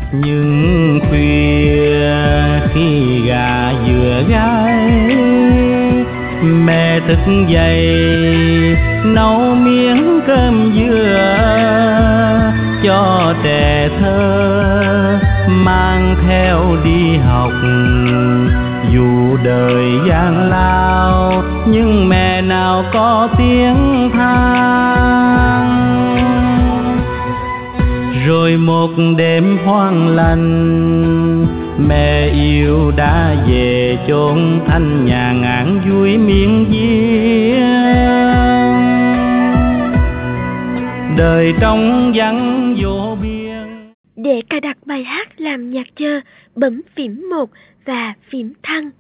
Nhưng khuya khi gà vừa gáy, mẹ thức dậy nấu miếng cơm dừa cho trẻ thơ mang theo đi học. Dù đời gian lao nhưng mẹ nào có tiếng than. Rồi một đêm hoang lành, mẹ yêu đã về chốn thanh nhàn ngàn vui miên viễn. Đời trong vắng vô biên. Để cài đặt bài hát làm nhạc chờ, bấm phím 1 và phím thăng.